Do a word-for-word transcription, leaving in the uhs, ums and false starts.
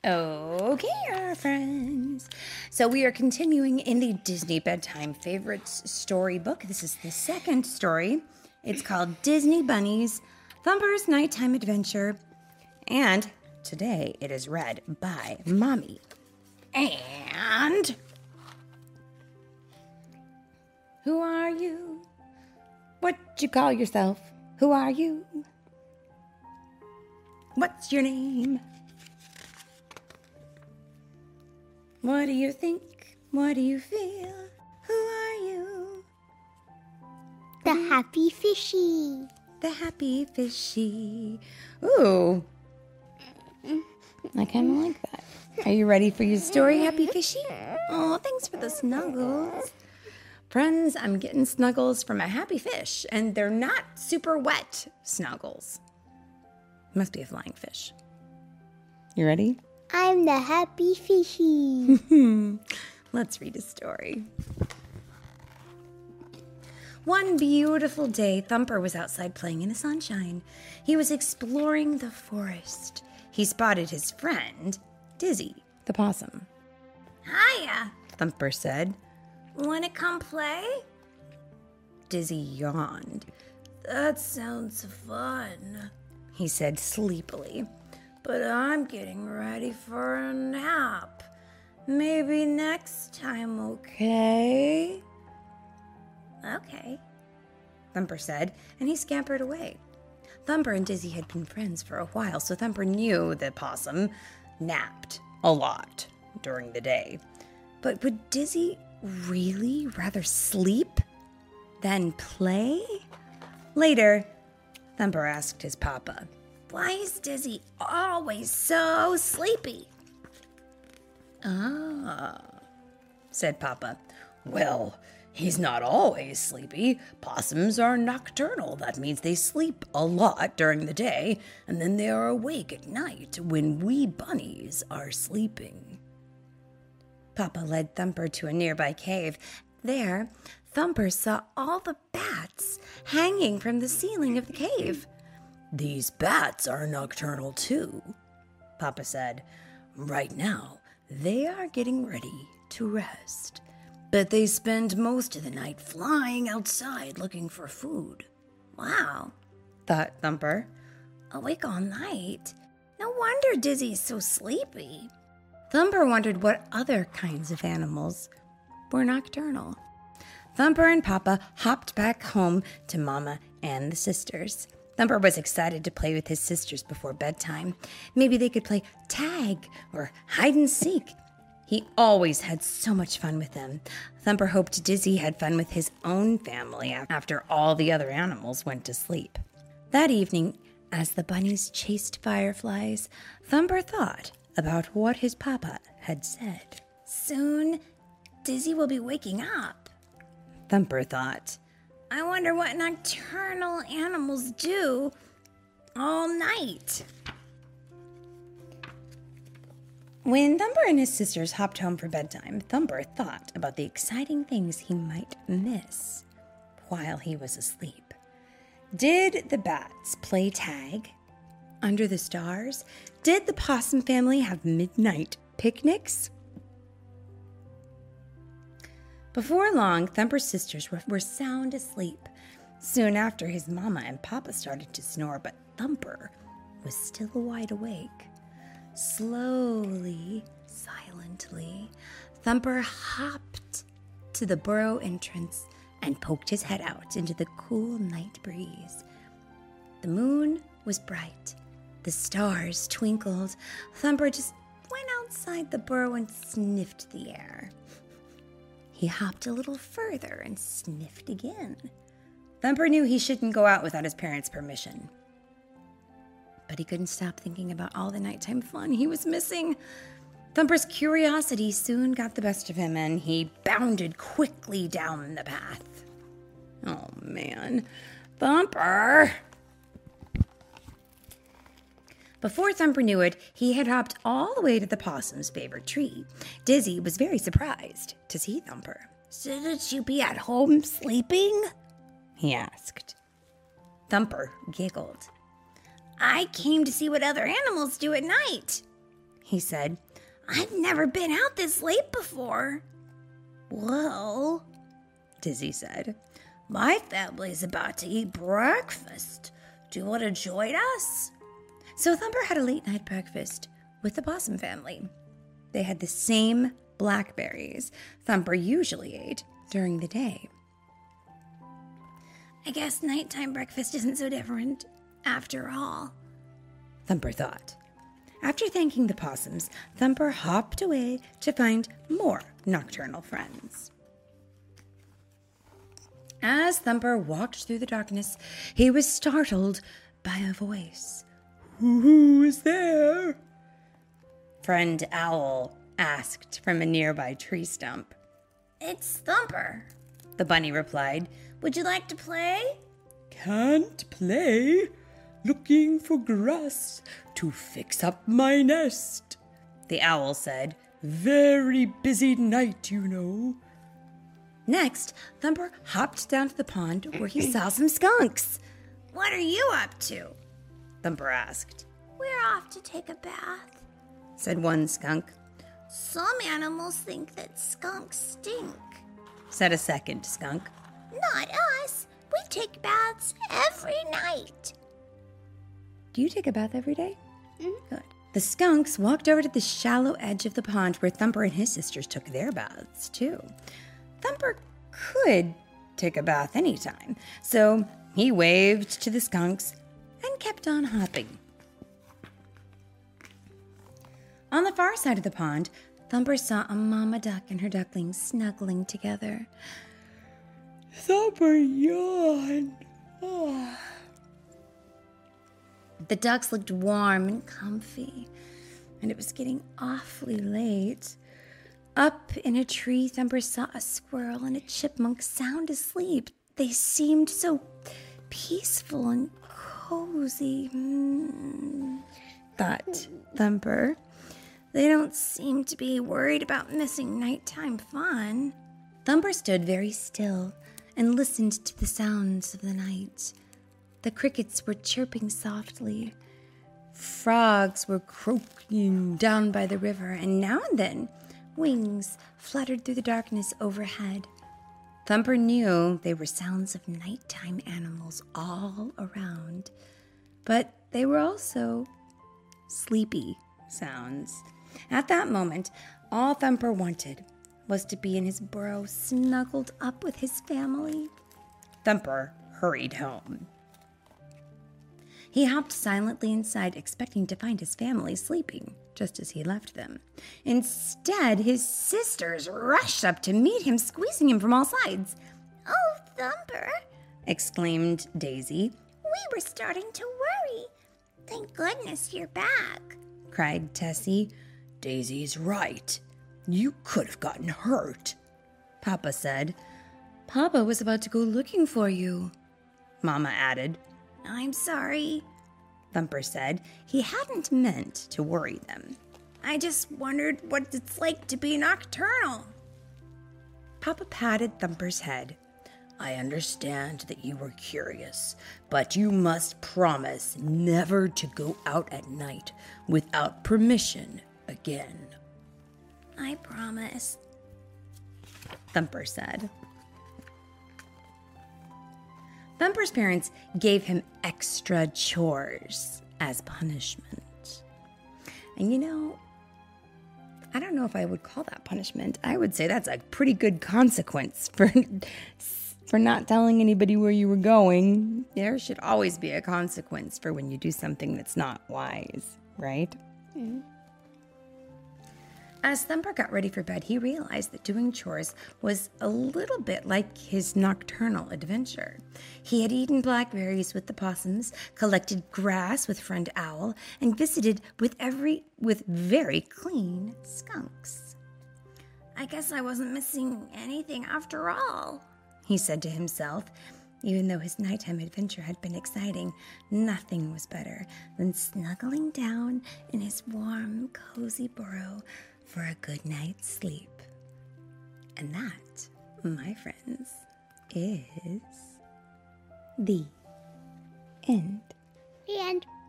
Okay, our friends. So we are continuing in the Disney Bedtime Favorites storybook. This is the second story. It's called Disney Bunnies, Thumper's Nighttime Adventure. And today it is read by Mommy. And... who are you? What you call yourself? Who are you? What's your name? What do you think? What do you feel? Who are you? The Happy Fishy. The Happy Fishy. Ooh. I kind of like that. Are you ready for your story, Happy Fishy? Oh, thanks for the snuggles. Friends, I'm getting snuggles from a happy fish, and they're not super wet snuggles. Must be a flying fish. You ready? I'm the Happy Fishy. Let's read a story. One beautiful day, Thumper was outside playing in the sunshine. He was exploring the forest. He spotted his friend, Dizzy, the possum. Hiya, Thumper said. Wanna come play? Dizzy yawned. That sounds fun, he said sleepily. But I'm getting ready for a nap. Maybe next time, okay? Okay, Thumper said, and he scampered away. Thumper and Dizzy had been friends for a while, so Thumper knew the possum napped a lot during the day. But would Dizzy really rather sleep than play? Later, Thumper asked his papa, "Why is Dizzy always so sleepy?" "Ah," said Papa. "Well, he's not always sleepy. Possums are nocturnal. That means they sleep a lot during the day, and then they are awake at night when we bunnies are sleeping." Papa led Thumper to a nearby cave. There, Thumper saw all the bats hanging from the ceiling of the cave. "These bats are nocturnal too," Papa said. "Right now, they are getting ready to rest. But they spend most of the night flying outside looking for food." "Wow," thought Thumper. "Awake all night? No wonder Dizzy's so sleepy." Thumper wondered what other kinds of animals were nocturnal. Thumper and Papa hopped back home to Mama and the sisters. Thumper was excited to play with his sisters before bedtime. Maybe they could play tag or hide and seek. He always had so much fun with them. Thumper hoped Dizzy had fun with his own family after all the other animals went to sleep. That evening, as the bunnies chased fireflies, Thumper thought about what his papa had said. "Soon, Dizzy will be waking up," Thumper thought. "I wonder what nocturnal animals do all night." When Thumper and his sisters hopped home for bedtime, Thumper thought about the exciting things he might miss while he was asleep. Did the bats play tag under the stars? Did the possum family have midnight picnics? Before long, Thumper's sisters were, were sound asleep. Soon after, his mama and papa started to snore, but Thumper was still wide awake. Slowly, silently, Thumper hopped to the burrow entrance and poked his head out into the cool night breeze. The moon was bright. The stars twinkled. Thumper just went outside the burrow and sniffed the air. He hopped a little further and sniffed again. Thumper knew he shouldn't go out without his parents' permission. But he couldn't stop thinking about all the nighttime fun he was missing. Thumper's curiosity soon got the best of him, and he bounded quickly down the path. Oh, man. Thumper! Before Thumper knew it, he had hopped all the way to the possum's favorite tree. Dizzy was very surprised to see Thumper. "Shouldn't you be at home sleeping?" he asked. Thumper giggled. "I came to see what other animals do at night," he said. I've never been out this late before. Well, Dizzy said, my family's about to eat breakfast. Do you want to join us? So Thumper had a late-night breakfast with the Possum family. They had the same blackberries Thumper usually ate during the day. I guess nighttime breakfast isn't so different after all, Thumper thought. After thanking the possums, Thumper hopped away to find more nocturnal friends. As Thumper walked through the darkness, he was startled by a voice. Who is there? Friend Owl asked from a nearby tree stump. It's Thumper, the bunny replied. Would you like to play? Can't play. Looking for grass to fix up my nest, the owl said. Very busy night, you know. Next, Thumper hopped down to the pond where he saw some skunks. What are you up to? Thumper asked. We're off to take a bath, said one skunk. Some animals think that skunks stink, said a second skunk. Not us. We take baths every night. Do you take a bath every day? Mm-hmm. Good. The skunks walked over to the shallow edge of the pond where Thumper and his sisters took their baths, too. Thumper could take a bath anytime, so he waved to the skunks and kept on hopping. On the far side of the pond, Thumper saw a mama duck and her ducklings snuggling together. Thumper yawned. Oh. The ducks looked warm and comfy, and it was getting awfully late. Up in a tree, Thumper saw a squirrel and a chipmunk sound asleep. They seemed so peaceful and cozy, mm, thought Thumper. They don't seem to be worried about missing nighttime fun. Thumper stood very still and listened to the sounds of the night. The crickets were chirping softly. Frogs were croaking down by the river, and now and then wings fluttered through the darkness overhead. Thumper knew they were sounds of nighttime animals all around, but they were also sleepy sounds. At that moment, all Thumper wanted was to be in his burrow, snuggled up with his family. Thumper hurried home. He hopped silently inside, expecting to find his family sleeping, just as he left them. Instead, his sisters rushed up to meet him, squeezing him from all sides. "Oh, Thumper!" exclaimed Daisy. "We were starting to worry. Thank goodness you're back," cried Tessie. "Daisy's right. You could have gotten hurt," Papa said. "Papa was about to go looking for you," Mama added. "I'm sorry," Thumper said. He hadn't meant to worry them. "I just wondered what it's like to be nocturnal." Papa patted Thumper's head. "I understand that you were curious, but you must promise never to go out at night without permission again." "I promise," Thumper said. Thumper's parents gave him extra chores as punishment. And you know, I don't know if I would call that punishment. I would say that's a pretty good consequence for for not telling anybody where you were going. There should always be a consequence for when you do something that's not wise, right? Mm-hmm. As Thumper got ready for bed, he realized that doing chores was a little bit like his nocturnal adventure. He had eaten blackberries with the possums, collected grass with Friend Owl, and visited with every with very clean skunks. "I guess I wasn't missing anything after all," he said to himself. Even though his nighttime adventure had been exciting, nothing was better than snuggling down in his warm, cozy burrow for a good night's sleep. And that, my friends, is the end. The end.